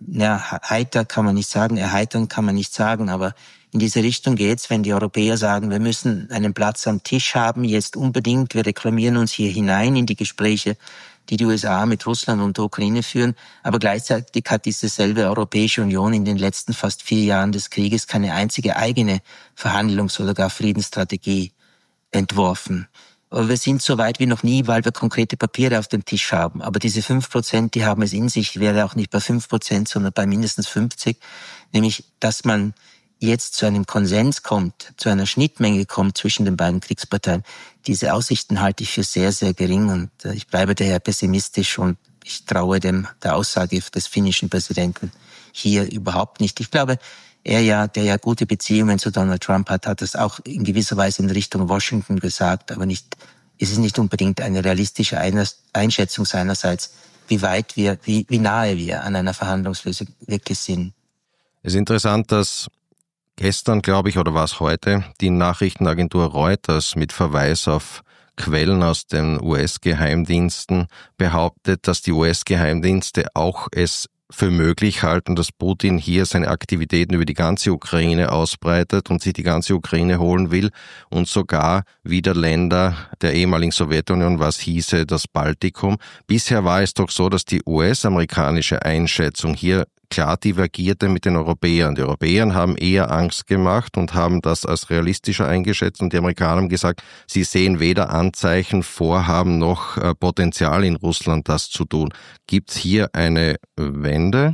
ja, heiter kann man nicht sagen, erheitern kann man nicht sagen, aber in diese Richtung geht's, wenn die Europäer sagen, wir müssen einen Platz am Tisch haben, jetzt unbedingt, wir reklamieren uns hier hinein in die Gespräche, die die U S A mit Russland und der Ukraine führen. Aber gleichzeitig hat diese selbe Europäische Union in den letzten fast vier Jahren des Krieges keine einzige eigene Verhandlungs- oder gar Friedensstrategie entworfen. Aber wir sind so weit wie noch nie, weil wir konkrete Papiere auf dem Tisch haben. Aber diese fünf Prozent, die haben es in sich. Ich wäre auch nicht bei fünf Prozent, sondern bei mindestens fünfzig. Nämlich, dass man jetzt zu einem Konsens kommt, zu einer Schnittmenge kommt zwischen den beiden Kriegsparteien. Diese Aussichten halte ich für sehr, sehr gering. Und ich bleibe daher pessimistisch und ich traue dem der Aussage des finnischen Präsidenten hier überhaupt nicht. Ich glaube, er ja, der ja gute Beziehungen zu Donald Trump hat, hat das auch in gewisser Weise in Richtung Washington gesagt, aber nicht, es ist nicht unbedingt eine realistische Einschätzung seinerseits, wie weit wir, wie, wie nahe wir an einer Verhandlungslösung wirklich sind. Es ist interessant, dass gestern, glaube ich, oder war es heute, die Nachrichtenagentur Reuters mit Verweis auf Quellen aus den U S-Geheimdiensten behauptet, dass die U S-Geheimdienste auch es für möglich halten, dass Putin hier seine Aktivitäten über die ganze Ukraine ausbreitet und sich die ganze Ukraine holen will und sogar wieder Länder der ehemaligen Sowjetunion, was hieße das Baltikum. Bisher war es doch so, dass die U S-amerikanische Einschätzung hier klar divergierte mit den Europäern. Die Europäer haben eher Angst gemacht und haben das als realistischer eingeschätzt und die Amerikaner haben gesagt, sie sehen weder Anzeichen, Vorhaben noch äh, Potenzial in Russland, das zu tun. Gibt es hier eine Wende?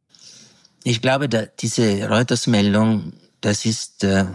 Ich glaube, da, diese Reuters-Meldung, das ist äh,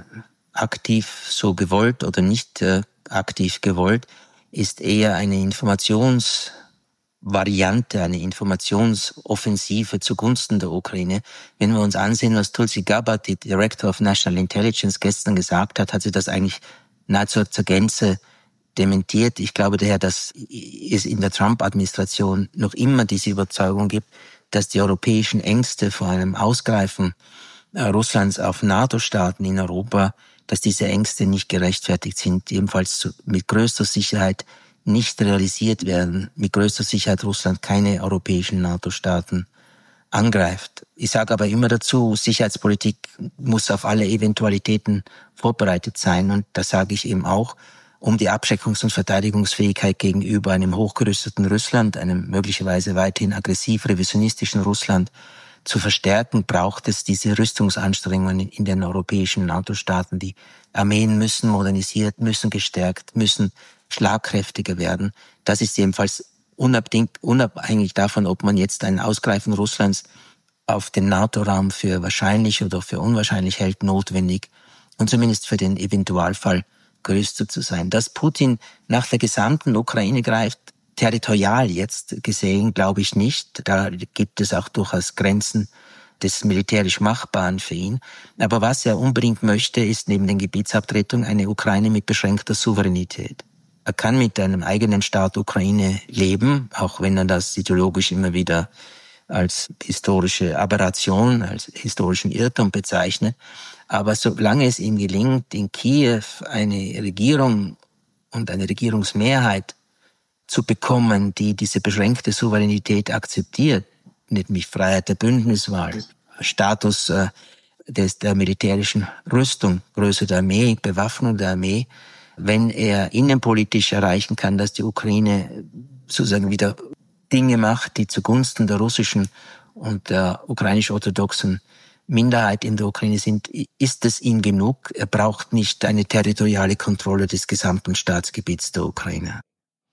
aktiv so gewollt oder nicht äh, aktiv gewollt, ist eher eine Informations- Variante, eine Informationsoffensive zugunsten der Ukraine. Wenn wir uns ansehen, was Tulsi Gabbard, die Director of National Intelligence, gestern gesagt hat, hat sie das eigentlich nahezu zur Gänze dementiert. Ich glaube daher, dass es in der Trump-Administration noch immer diese Überzeugung gibt, dass die europäischen Ängste vor einem Ausgreifen Russlands auf NATO-Staaten in Europa, dass diese Ängste nicht gerechtfertigt sind, ebenfalls mit größter Sicherheit nicht realisiert werden, mit größter Sicherheit Russland keine europäischen NATO-Staaten angreift. Ich sage aber immer dazu, Sicherheitspolitik muss auf alle Eventualitäten vorbereitet sein und das sage ich eben auch, um die Abschreckungs- und Verteidigungsfähigkeit gegenüber einem hochgerüsteten Russland, einem möglicherweise weiterhin aggressiv revisionistischen Russland zu verstärken, braucht es diese Rüstungsanstrengungen in den europäischen NATO-Staaten. Die Armeen müssen modernisiert, müssen gestärkt, müssen schlagkräftiger werden. Das ist jedenfalls unabdingt, unabhängig davon, ob man jetzt ein Ausgreifen Russlands auf den NATO-Raum für wahrscheinlich oder für unwahrscheinlich hält, notwendig und zumindest für den Eventualfall gerüstet zu sein. Dass Putin nach der gesamten Ukraine greift, territorial jetzt gesehen, glaube ich nicht. Da gibt es auch durchaus Grenzen des militärisch Machbaren für ihn. Aber was er unbedingt möchte, ist neben den Gebietsabtretungen eine Ukraine mit beschränkter Souveränität. Er kann mit einem eigenen Staat Ukraine leben, auch wenn er das ideologisch immer wieder als historische Aberration, als historischen Irrtum bezeichnet. Aber solange es ihm gelingt, in Kiew eine Regierung und eine Regierungsmehrheit zu bekommen, die diese beschränkte Souveränität akzeptiert, nämlich Freiheit der Bündniswahl, Status äh, des, der militärischen Rüstung, Größe der Armee, Bewaffnung der Armee, wenn er innenpolitisch erreichen kann, dass die Ukraine sozusagen wieder Dinge macht, die zugunsten der russischen und der ukrainisch-orthodoxen Minderheit in der Ukraine sind, ist es ihm genug. Er braucht nicht eine territoriale Kontrolle des gesamten Staatsgebiets der Ukraine.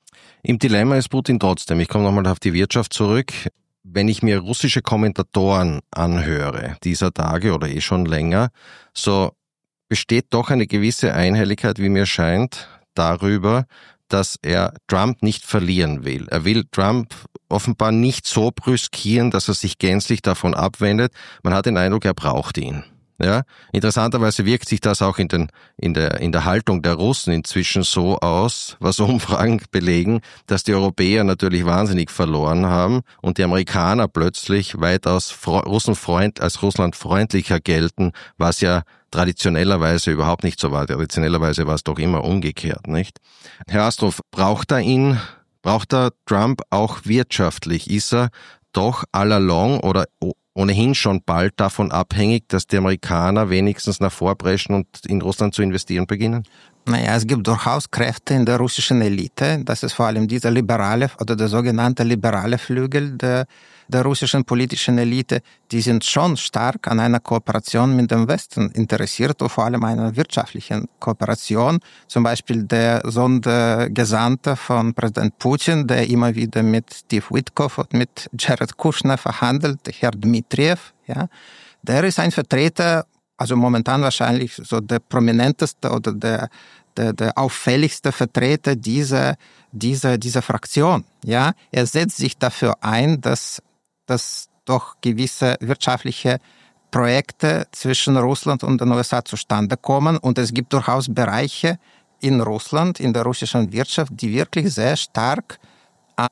Im Dilemma ist Putin trotzdem. Ich komme nochmal auf die Wirtschaft zurück. Wenn ich mir russische Kommentatoren anhöre, dieser Tage oder eh schon länger, so besteht doch eine gewisse Einhelligkeit, wie mir scheint, darüber, dass er Trump nicht verlieren will. Er will Trump offenbar nicht so brüskieren, dass er sich gänzlich davon abwendet. Man hat den Eindruck, er braucht ihn. Ja, interessanterweise wirkt sich das auch in den, in der, in der Haltung der Russen inzwischen so aus, was Umfragen belegen, dass die Europäer natürlich wahnsinnig verloren haben und die Amerikaner plötzlich weitaus Russenfreund, als russlandfreundlicher gelten, was ja traditionellerweise überhaupt nicht so war. Traditionellerweise war es doch immer umgekehrt, nicht? Herr Astroff, braucht er ihn, braucht er Trump auch wirtschaftlich? Ist er doch all along oder ohnehin schon bald davon abhängig, dass die Amerikaner wenigstens nach vorpreschen und in Russland zu investieren beginnen? Naja, es gibt durchaus Kräfte in der russischen Elite. Das ist vor allem dieser liberale oder der sogenannte liberale Flügel der, der russischen politischen Elite. Die sind schon stark an einer Kooperation mit dem Westen interessiert und vor allem einer wirtschaftlichen Kooperation. Zum Beispiel der Sondergesandte von Präsident Putin, der immer wieder mit Steve Witkoff und mit Jared Kushner verhandelt, Herr Dmitriev, ja, der ist ein Vertreter, also momentan wahrscheinlich so der prominenteste oder der, der, der auffälligste Vertreter dieser, dieser, dieser Fraktion. Ja, er setzt sich dafür ein, dass, dass doch gewisse wirtschaftliche Projekte zwischen Russland und den U S A zustande kommen. Und es gibt durchaus Bereiche in Russland, in der russischen Wirtschaft, die wirklich sehr stark an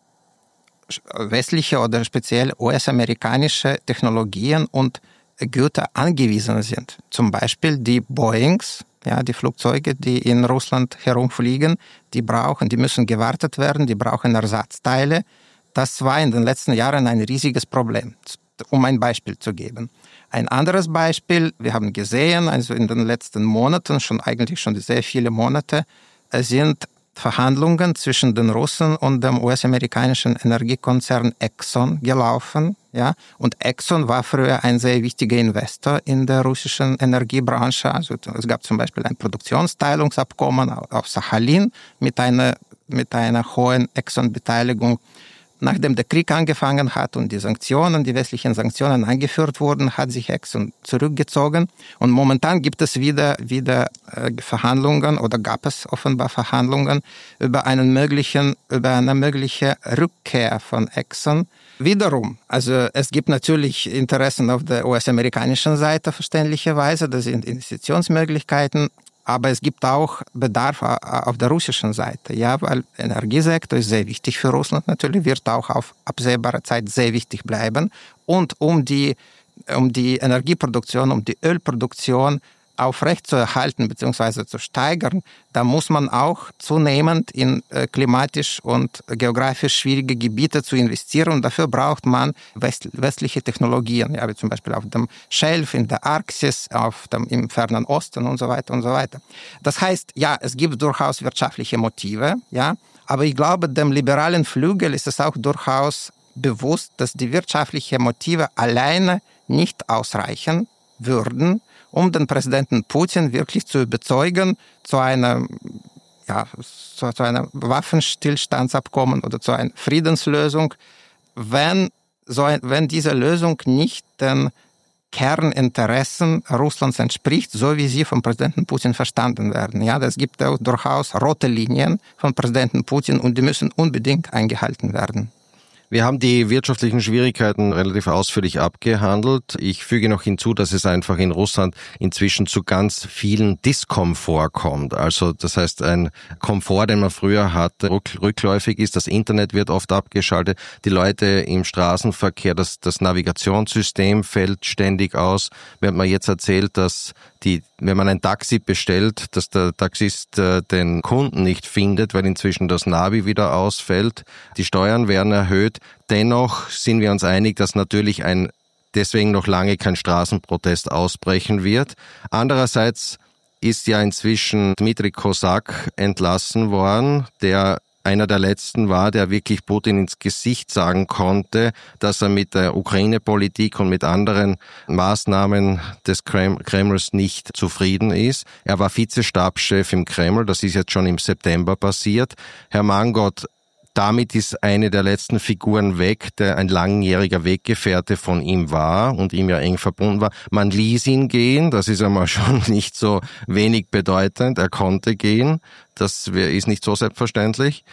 westliche oder speziell U S-amerikanische Technologien und Güter angewiesen sind. Zum Beispiel die Boeings, ja, die Flugzeuge, die in Russland herumfliegen, die brauchen, die müssen gewartet werden, die brauchen Ersatzteile. Das war in den letzten Jahren ein riesiges Problem, um ein Beispiel zu geben. Ein anderes Beispiel, wir haben gesehen, also in den letzten Monaten, schon eigentlich schon sehr viele Monate, sind Verhandlungen zwischen den Russen und dem U S-amerikanischen Energiekonzern Exxon gelaufen. Ja, und Exxon war früher ein sehr wichtiger Investor in der russischen Energiebranche. Also es gab zum Beispiel ein Produktionsteilungsabkommen auf Sachalin mit einer, mit einer hohen Exxon-Beteiligung. Nachdem der Krieg angefangen hat und die Sanktionen, die westlichen Sanktionen eingeführt wurden, hat sich Exxon zurückgezogen. Und momentan gibt es wieder, wieder äh, Verhandlungen oder gab es offenbar Verhandlungen über einen möglichen, über eine mögliche Rückkehr von Exxon. Wiederum, also es gibt natürlich Interessen auf der U S-amerikanischen Seite, verständlicherweise, das sind Investitionsmöglichkeiten, aber es gibt auch Bedarf auf der russischen Seite, ja, weil der Energiesektor ist sehr wichtig für Russland natürlich, wird auch auf absehbare Zeit sehr wichtig bleiben. Und um die, um die Energieproduktion, um die Ölproduktion aufrechtzuerhalten bzw. zu steigern, da muss man auch zunehmend in äh, klimatisch und geografisch schwierige Gebiete zu investieren. Und dafür braucht man west- westliche Technologien, ja, wie zum Beispiel auf dem Schelf, in der Arktis, auf dem, im fernen Osten und so weiter und so weiter. Das heißt, ja, es gibt durchaus wirtschaftliche Motive, ja, aber ich glaube, dem liberalen Flügel ist es auch durchaus bewusst, dass die wirtschaftlichen Motive alleine nicht ausreichen würden, um den Präsidenten Putin wirklich zu überzeugen, zu einer, ja, zu, zu einem Waffenstillstandsabkommen oder zu einer Friedenslösung, wenn, so ein, wenn diese Lösung nicht den Kerninteressen Russlands entspricht, so wie sie vom Präsidenten Putin verstanden werden. Ja, es gibt auch durchaus rote Linien von Präsidenten Putin und die müssen unbedingt eingehalten werden. Wir haben die wirtschaftlichen Schwierigkeiten relativ ausführlich abgehandelt. Ich füge noch hinzu, dass es einfach in Russland inzwischen zu ganz vielen Diskomfort kommt. Also das heißt, ein Komfort, den man früher hatte, rückläufig ist. Das Internet wird oft abgeschaltet. Die Leute im Straßenverkehr, das, das Navigationssystem fällt ständig aus. Während man jetzt erzählt, dass die, wenn man ein Taxi bestellt, dass der Taxist äh, den Kunden nicht findet, weil inzwischen das Navi wieder ausfällt. Die Steuern werden erhöht. Dennoch sind wir uns einig, dass natürlich ein deswegen noch lange kein Straßenprotest ausbrechen wird. Andererseits ist ja inzwischen Dmitri Kozak entlassen worden, der einer der letzten war, der wirklich Putin ins Gesicht sagen konnte, dass er mit der Ukraine-Politik und mit anderen Maßnahmen des Kremls nicht zufrieden ist. Er war Vizestabschef im Kreml, das ist jetzt schon im September passiert. Herr Mangold, damit ist eine der letzten Figuren weg, der ein langjähriger Weggefährte von ihm war und ihm ja eng verbunden war. Man ließ ihn gehen, das ist einmal schon nicht so wenig bedeutend. Er konnte gehen, das ist nicht so selbstverständlich.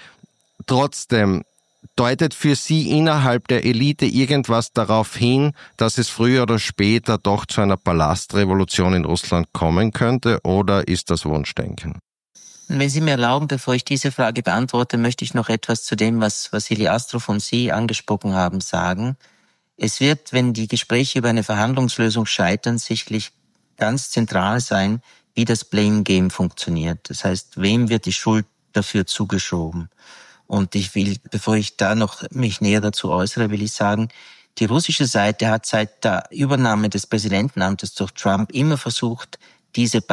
Trotzdem deutet für Sie innerhalb der Elite irgendwas darauf hin, dass es früher oder später doch zu einer Palastrevolution in Russland kommen könnte, oder ist das Wunschdenken? Wenn Sie mir erlauben, bevor ich diese Frage beantworte, möchte ich noch etwas zu dem, was Wassily Astrov und Sie angesprochen haben, sagen. Es wird, wenn die Gespräche über eine Verhandlungslösung scheitern, sicherlich ganz zentral sein, wie das Blame Game funktioniert. Das heißt, wem wird die Schuld dafür zugeschoben? Und ich will, bevor ich da noch mich näher dazu äußere, will ich sagen, die russische Seite hat seit der Übernahme des Präsidentenamtes durch Trump immer versucht, diese beiden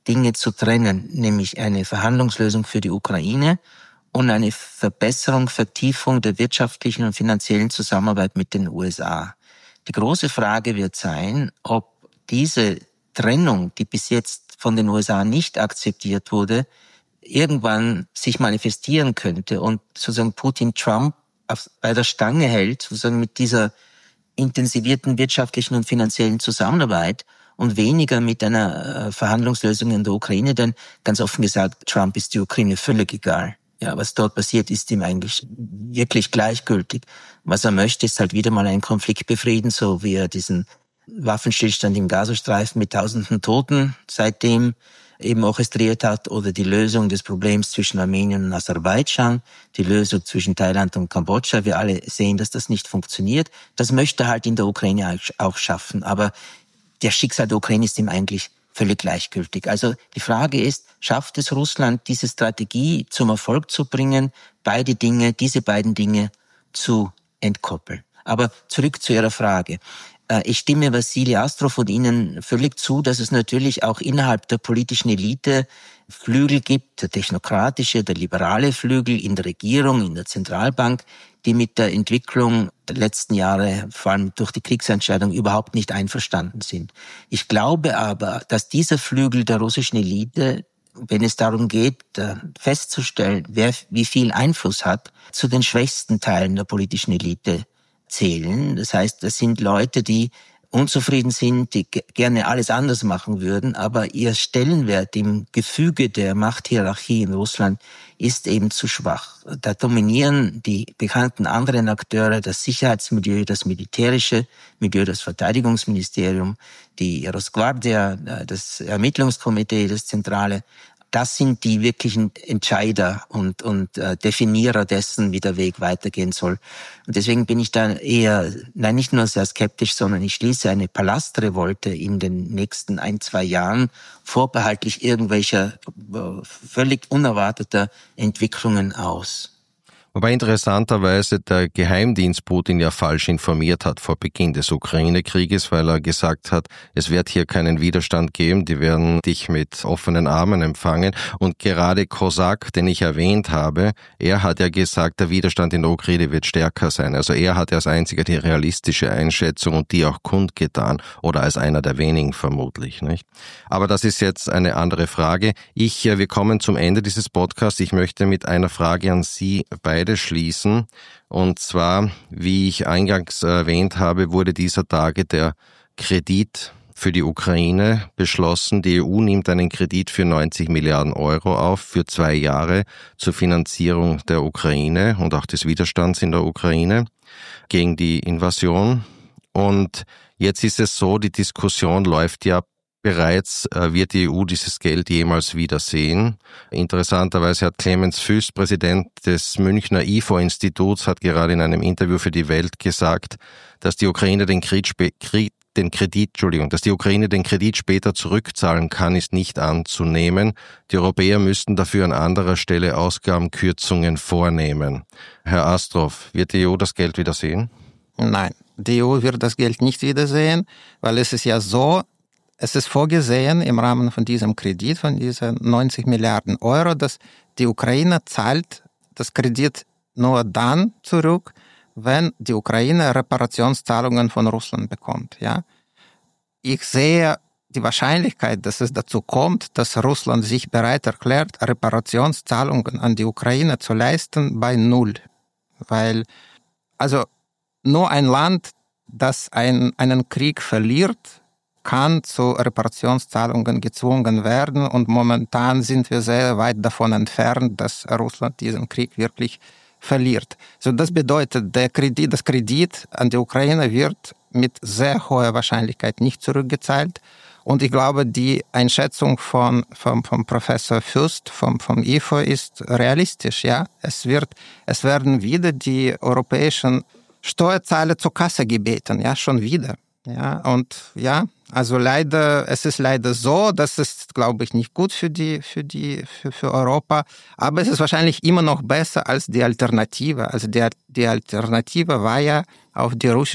Dinge zu trennen, nämlich eine Verhandlungslösung für die Ukraine und eine Verbesserung, Vertiefung der wirtschaftlichen und finanziellen Zusammenarbeit mit den U S A. Die große Frage wird sein, ob diese Trennung, die bis jetzt von den U S A nicht akzeptiert wurde, irgendwann sich manifestieren könnte und sozusagen Putin Trump auf, bei der Stange hält, sozusagen mit dieser intensivierten wirtschaftlichen und finanziellen Zusammenarbeit und weniger mit einer Verhandlungslösung in der Ukraine, denn ganz offen gesagt, Trump ist die Ukraine völlig egal. Ja, was dort passiert, ist ihm eigentlich wirklich gleichgültig. Was er möchte, ist halt wieder mal einen Konflikt befrieden, so wie er diesen Waffenstillstand im Gazastreifen mit tausenden Toten seitdem eben orchestriert hat, oder die Lösung des Problems zwischen Armenien und Aserbaidschan, die Lösung zwischen Thailand und Kambodscha. Wir alle sehen, dass das nicht funktioniert. Das möchte er halt in der Ukraine auch schaffen. Aber der Schicksal der Ukraine ist ihm eigentlich völlig gleichgültig. Also die Frage ist, schafft es Russland, diese Strategie zum Erfolg zu bringen, beide Dinge, diese beiden Dinge zu entkoppeln? Aber zurück zu Ihrer Frage. Ich stimme Wassili Astrov und Ihnen völlig zu, dass es natürlich auch innerhalb der politischen Elite Flügel gibt, der technokratische, der liberale Flügel in der Regierung, in der Zentralbank, die mit der Entwicklung der letzten Jahre, vor allem durch die Kriegsentscheidung, überhaupt nicht einverstanden sind. Ich glaube aber, dass dieser Flügel der russischen Elite, wenn es darum geht, festzustellen, wer wie viel Einfluss hat, zu den schwächsten Teilen der politischen Elite zählen. Das heißt, das sind Leute, die unzufrieden sind, die gerne alles anders machen würden, aber ihr Stellenwert im Gefüge der Machthierarchie in Russland ist eben zu schwach. Da dominieren die bekannten anderen Akteure, das Sicherheitsmilieu, das militärische Milieu, das Verteidigungsministerium, die Rosguardia, das Ermittlungskomitee, das Zentrale. Das sind die wirklichen Entscheider und, und äh, Definierer dessen, wie der Weg weitergehen soll. Und deswegen bin ich da eher, nein, nicht nur sehr skeptisch, sondern ich schließe eine Palastrevolte in den nächsten ein, zwei Jahren vorbehaltlich irgendwelcher äh, völlig unerwarteter Entwicklungen aus. Wobei interessanterweise der Geheimdienst Putin ja falsch informiert hat vor Beginn des Ukraine-Krieges, weil er gesagt hat, es wird hier keinen Widerstand geben, die werden dich mit offenen Armen empfangen. Und gerade Kozak, den ich erwähnt habe, er hat ja gesagt, der Widerstand in der Ukraine wird stärker sein. Also er hat ja als einziger die realistische Einschätzung und die auch kundgetan, oder als einer der wenigen vermutlich, nicht? Aber das ist jetzt eine andere Frage. Ich, wir kommen zum Ende dieses Podcasts. Ich möchte mit einer Frage an Sie beide schließen. Und zwar, wie ich eingangs erwähnt habe, wurde dieser Tage der Kredit für die Ukraine beschlossen. Die E U nimmt einen Kredit für neunzig Milliarden Euro auf für zwei Jahre zur Finanzierung der Ukraine und auch des Widerstands in der Ukraine gegen die Invasion. Und jetzt ist es so, die Diskussion läuft ja bereits, wird die E U dieses Geld jemals wiedersehen. Interessanterweise hat Clemens Füst, Präsident des Münchner I F O-Instituts, hat gerade in einem Interview für die Welt gesagt, dass die Ukraine den Kredit, den Kredit, Entschuldigung, dass die Ukraine den Kredit später zurückzahlen kann, ist nicht anzunehmen. Die Europäer müssten dafür an anderer Stelle Ausgabenkürzungen vornehmen. Herr Astrov, wird die E U das Geld wiedersehen? Nein, die E U wird das Geld nicht wiedersehen, weil es ist ja so, es ist vorgesehen im Rahmen von diesem Kredit, von diesen neunzig Milliarden Euro, dass die Ukraine zahlt das Kredit nur dann zurück, wenn die Ukraine Reparationszahlungen von Russland bekommt. Ja? Ich sehe die Wahrscheinlichkeit, dass es dazu kommt, dass Russland sich bereit erklärt, Reparationszahlungen an die Ukraine zu leisten, bei null. Weil, also nur ein Land, das ein, einen Krieg verliert, kann zu Reparationszahlungen gezwungen werden. Und momentan sind wir sehr weit davon entfernt, dass Russland diesen Krieg wirklich verliert. So, das bedeutet, der Kredit, das Kredit an die Ukraine wird mit sehr hoher Wahrscheinlichkeit nicht zurückgezahlt. Und ich glaube, die Einschätzung von, vom, vom Professor Fürst, vom, vom I F O ist realistisch, ja. Es wird, es werden wieder die europäischen Steuerzahler zur Kasse gebeten, ja, schon wieder. Ja, und ja, also leider, es ist leider so, das ist, glaube ich, nicht gut für die, für die, für, für Europa, aber es ist wahrscheinlich immer noch besser als die Alternative. Also die, die Alternative war ja, auf die russischen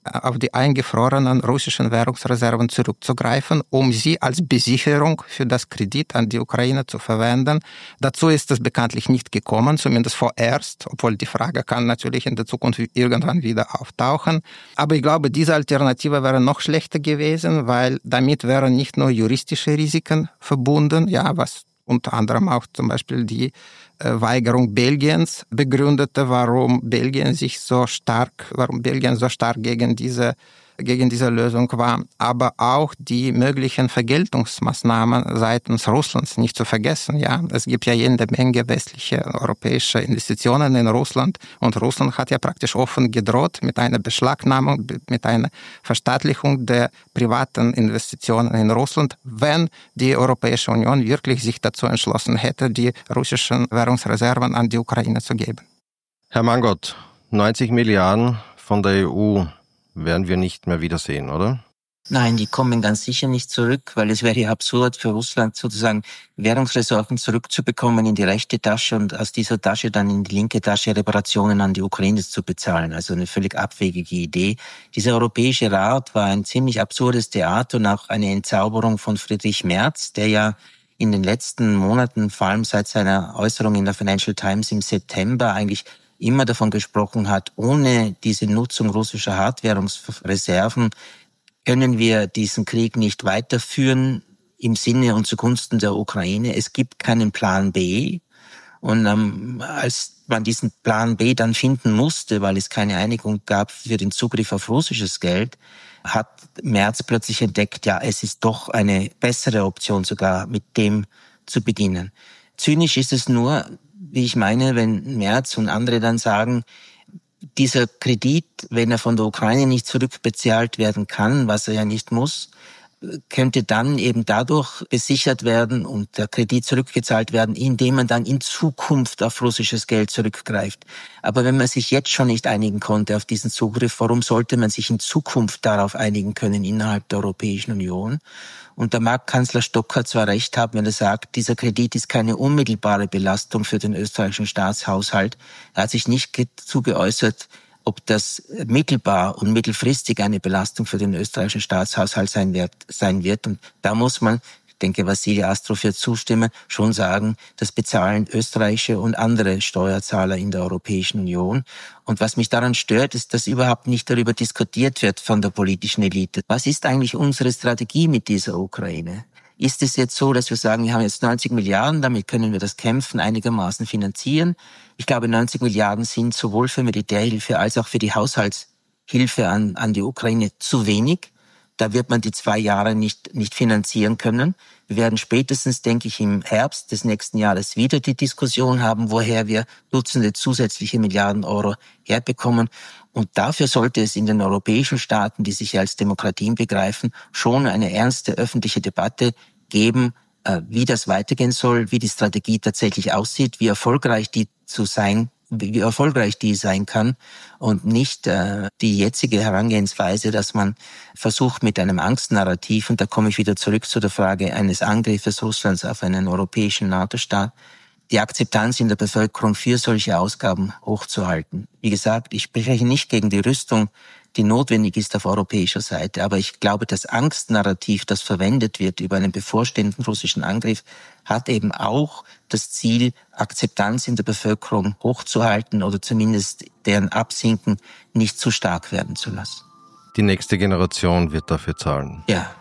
auf die eingefrorenen russischen Währungsreserven zurückzugreifen, um sie als Besicherung für das Kredit an die Ukraine zu verwenden. Dazu ist es bekanntlich nicht gekommen, zumindest vorerst, obwohl die Frage kann natürlich in der Zukunft irgendwann wieder auftauchen. Aber ich glaube, diese Alternative wäre noch schlechter gewesen, weil damit wären nicht nur juristische Risiken verbunden, ja, was unter anderem auch zum Beispiel die äh, Weigerung Belgiens begründete, warum Belgien sich so stark, warum Belgien so stark gegen diese gegen diese Lösung war, aber auch die möglichen Vergeltungsmaßnahmen seitens Russlands nicht zu vergessen. Ja, es gibt ja jede Menge westliche europäische Investitionen in Russland und Russland hat ja praktisch offen gedroht mit einer Beschlagnahmung, mit einer Verstaatlichung der privaten Investitionen in Russland, wenn die Europäische Union wirklich sich dazu entschlossen hätte, die russischen Währungsreserven an die Ukraine zu geben. Herr Mangold, neunzig Milliarden von der E U werden wir nicht mehr wiedersehen, oder? Nein, die kommen ganz sicher nicht zurück, weil es wäre ja absurd für Russland sozusagen Währungsreserven zurückzubekommen in die rechte Tasche und aus dieser Tasche dann in die linke Tasche Reparationen an die Ukraine zu bezahlen. Also eine völlig abwegige Idee. Dieser Europäische Rat war ein ziemlich absurdes Theater und auch eine Entzauberung von Friedrich Merz, der ja in den letzten Monaten, vor allem seit seiner Äußerung in der Financial Times im September, eigentlich immer davon gesprochen hat, ohne diese Nutzung russischer Hartwährungsreserven können wir diesen Krieg nicht weiterführen im Sinne und zugunsten der Ukraine. Es gibt keinen Plan B. Und ähm, als man diesen Plan B dann finden musste, weil es keine Einigung gab für den Zugriff auf russisches Geld, hat Merz plötzlich entdeckt, ja, es ist doch eine bessere Option sogar, mit dem zu beginnen. Zynisch ist es nur, wie ich meine, wenn Merz und andere dann sagen, dieser Kredit, wenn er von der Ukraine nicht zurückbezahlt werden kann, was er ja nicht muss, könnte dann eben dadurch besichert werden und der Kredit zurückgezahlt werden, indem man dann in Zukunft auf russisches Geld zurückgreift. Aber wenn man sich jetzt schon nicht einigen konnte auf diesen Zugriff, warum sollte man sich in Zukunft darauf einigen können innerhalb der Europäischen Union? Und da mag Kanzler Stocker zwar recht haben, wenn er sagt, dieser Kredit ist keine unmittelbare Belastung für den österreichischen Staatshaushalt. Er hat sich nicht dazu geäußert, ob das mittelbar und mittelfristig eine Belastung für den österreichischen Staatshaushalt sein wird. Sein wird. Und da muss man, ich denke, Wassily Astrov wird zustimmen, schon sagen, das bezahlen österreichische und andere Steuerzahler in der Europäischen Union. Und was mich daran stört, ist, dass überhaupt nicht darüber diskutiert wird von der politischen Elite. Was ist eigentlich unsere Strategie mit dieser Ukraine? Ist es jetzt so, dass wir sagen, wir haben jetzt neunzig Milliarden, damit können wir das Kämpfen einigermaßen finanzieren? Ich glaube, neunzig Milliarden sind sowohl für Militärhilfe als auch für die Haushaltshilfe an, an die Ukraine zu wenig. Da wird man die zwei Jahre nicht, nicht finanzieren können. Wir werden spätestens, denke ich, im Herbst des nächsten Jahres wieder die Diskussion haben, woher wir Dutzende zusätzliche Milliarden Euro herbekommen. Und dafür sollte es in den europäischen Staaten, die sich als Demokratien begreifen, schon eine ernste öffentliche Debatte geben, wie das weitergehen soll, wie die Strategie tatsächlich aussieht, wie erfolgreich die zu sein, wie erfolgreich die sein kann und nicht äh, die jetzige Herangehensweise, dass man versucht mit einem Angstnarrativ, und da komme ich wieder zurück zu der Frage eines Angriffes Russlands auf einen europäischen NATO-Staat, die Akzeptanz in der Bevölkerung für solche Ausgaben hochzuhalten. Wie gesagt, ich spreche nicht gegen die Rüstung, die notwendig ist auf europäischer Seite. Aber ich glaube, das Angstnarrativ, das verwendet wird über einen bevorstehenden russischen Angriff, hat eben auch das Ziel, Akzeptanz in der Bevölkerung hochzuhalten oder zumindest deren Absinken nicht zu stark werden zu lassen. Die nächste Generation wird dafür zahlen. Ja.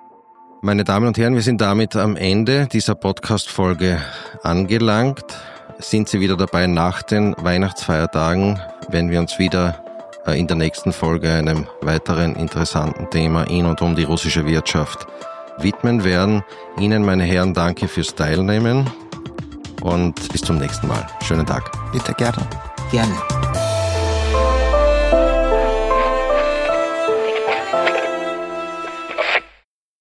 Meine Damen und Herren, wir sind damit am Ende dieser Podcast-Folge angelangt. Sind Sie wieder dabei nach den Weihnachtsfeiertagen, wenn wir uns wieder in der nächsten Folge einem weiteren interessanten Thema in und um die russische Wirtschaft widmen werden. Ihnen, meine Herren, danke fürs Teilnehmen und bis zum nächsten Mal. Schönen Tag. Bitte gerne. Gerne.